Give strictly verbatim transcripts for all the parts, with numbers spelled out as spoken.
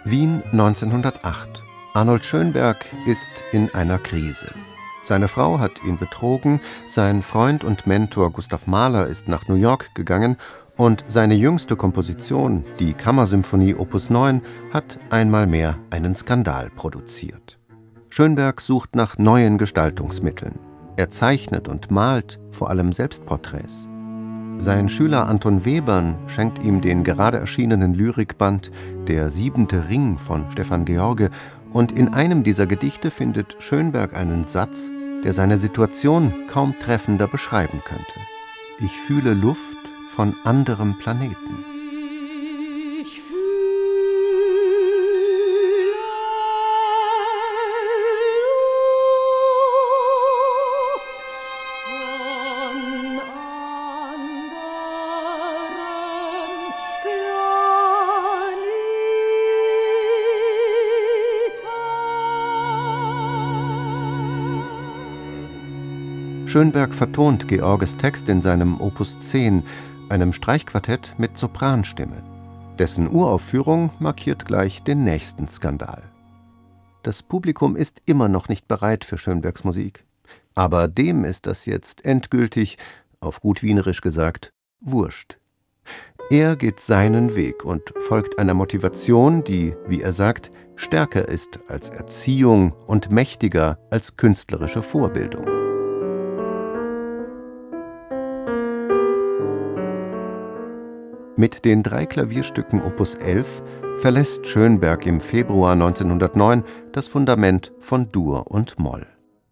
Wien neunzehnhundertacht. Arnold Schönberg ist in einer Krise. Seine Frau hat ihn betrogen, sein Freund und Mentor Gustav Mahler ist nach New York gegangen und seine jüngste Komposition, die Kammersymphonie Opus neun, hat einmal mehr einen Skandal produziert. Schönberg sucht nach neuen Gestaltungsmitteln. Er zeichnet und malt vor allem Selbstporträts. Sein Schüler Anton Webern schenkt ihm den gerade erschienenen Lyrikband Der siebente Ring von Stefan George, und in einem dieser Gedichte findet Schönberg einen Satz, der seine Situation kaum treffender beschreiben könnte. Ich fühle Luft von anderem Planeten. Ich fühle Luft von anderem Planeten. Schönberg vertont Georges Text in seinem Opus zehn, einem Streichquartett mit Sopranstimme. Dessen Uraufführung markiert gleich den nächsten Skandal. Das Publikum ist immer noch nicht bereit für Schönbergs Musik. Aber dem ist das jetzt endgültig, auf gut wienerisch gesagt, wurscht. Er geht seinen Weg und folgt einer Motivation, die, wie er sagt, stärker ist als Erziehung und mächtiger als künstlerische Vorbildung. Mit den drei Klavierstücken Opus elf verlässt Schönberg im Februar neunzehnhundertneun das Fundament von Dur und Moll.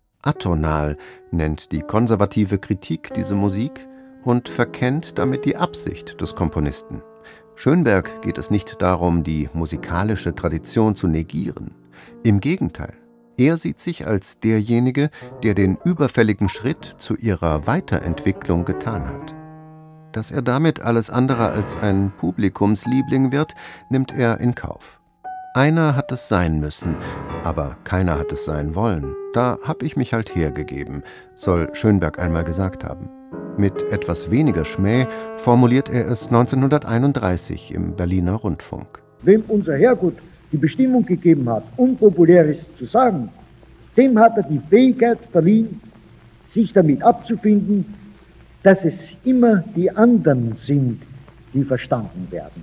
Atonal nennt die konservative Kritik diese Musik und verkennt damit die Absicht des Komponisten. Schönberg geht es nicht darum, die musikalische Tradition zu negieren. Im Gegenteil, er sieht sich als derjenige, der den überfälligen Schritt zu ihrer Weiterentwicklung getan hat. Dass er damit alles andere als ein Publikumsliebling wird, nimmt er in Kauf. Einer hat es sein müssen, aber keiner hat es sein wollen. Da hab ich mich halt hergegeben, soll Schönberg einmal gesagt haben. Mit etwas weniger Schmäh formuliert er es neunzehnhunderteinunddreißig im Berliner Rundfunk. Wem unser Herrgott die Bestimmung gegeben hat, Unpopuläres zu sagen, dem hat er die Fähigkeit verliehen, sich damit abzufinden, dass es immer die anderen sind, die verstanden werden.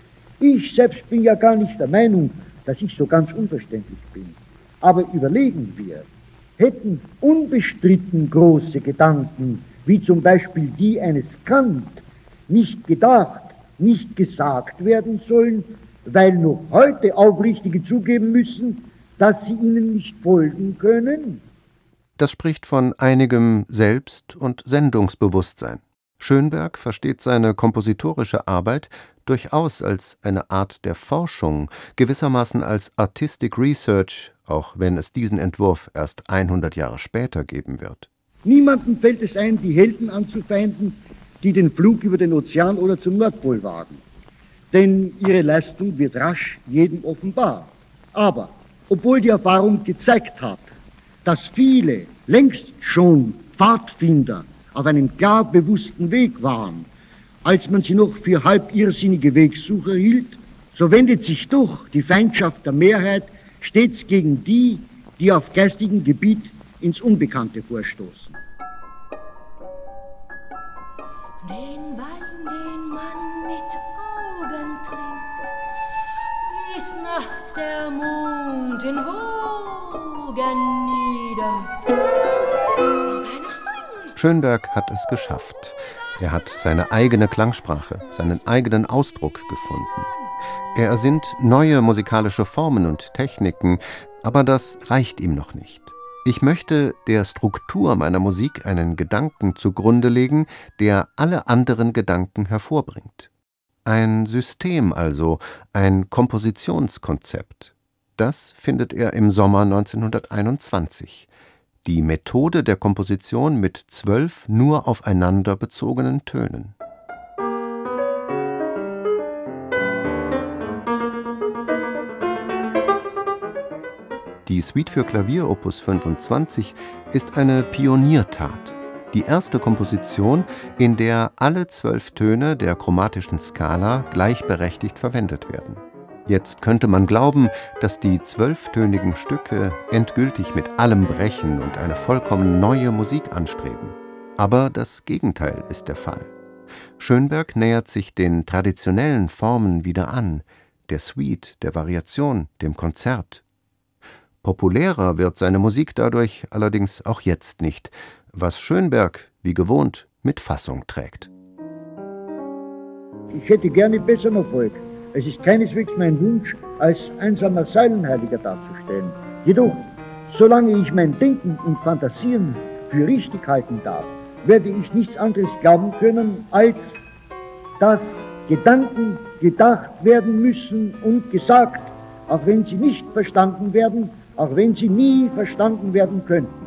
Ich selbst bin ja gar nicht der Meinung, dass ich so ganz unverständlich bin. Aber überlegen wir, hätten unbestritten große Gedanken, wie zum Beispiel die eines Kant, nicht gedacht, nicht gesagt werden sollen, weil noch heute Aufrichtige zugeben müssen, dass sie ihnen nicht folgen können? Das spricht von einigem Selbst- und Sendungsbewusstsein. Schönberg versteht seine kompositorische Arbeit durchaus als eine Art der Forschung, gewissermaßen als Artistic Research, auch wenn es diesen Entwurf erst hundert Jahre später geben wird. Niemandem fällt es ein, die Helden anzufeinden, die den Flug über den Ozean oder zum Nordpol wagen. Denn ihre Leistung wird rasch jedem offenbar. Aber, obwohl die Erfahrung gezeigt hat, dass viele längst schon Pfadfinder auf einem klar bewussten Weg waren, als man sie noch für halb irrsinnige Wegsucher hielt, so wendet sich doch die Feindschaft der Mehrheit stets gegen die, die auf geistigem Gebiet ins Unbekannte vorstoßen. Den Wein, den man mit Augen trinkt, gießt nachts der Mond in Wogen nieder. Schönberg hat es geschafft. Er hat seine eigene Klangsprache, seinen eigenen Ausdruck gefunden. Er ersinnt neue musikalische Formen und Techniken, aber das reicht ihm noch nicht. Ich möchte der Struktur meiner Musik einen Gedanken zugrunde legen, der alle anderen Gedanken hervorbringt. Ein System also, ein Kompositionskonzept. Das findet er im Sommer neunzehnhunderteinundzwanzig. Die Methode der Komposition mit zwölf nur aufeinander bezogenen Tönen. Die Suite für Klavier Opus fünfundzwanzig ist eine Pioniertat. Die erste Komposition, in der alle zwölf Töne der chromatischen Skala gleichberechtigt verwendet werden. Jetzt könnte man glauben, dass die zwölftönigen Stücke endgültig mit allem brechen und eine vollkommen neue Musik anstreben. Aber das Gegenteil ist der Fall. Schönberg nähert sich den traditionellen Formen wieder an, der Suite, der Variation, dem Konzert. Populärer wird seine Musik dadurch allerdings auch jetzt nicht, was Schönberg, wie gewohnt, mit Fassung trägt. Ich hätte gerne besseren Erfolg. Es ist keineswegs mein Wunsch, als einsamer Säulenheiliger dazustellen. Jedoch, solange ich mein Denken und Fantasieren für richtig halten darf, werde ich nichts anderes glauben können, als dass Gedanken gedacht werden müssen und gesagt, auch wenn sie nicht verstanden werden, auch wenn sie nie verstanden werden könnten.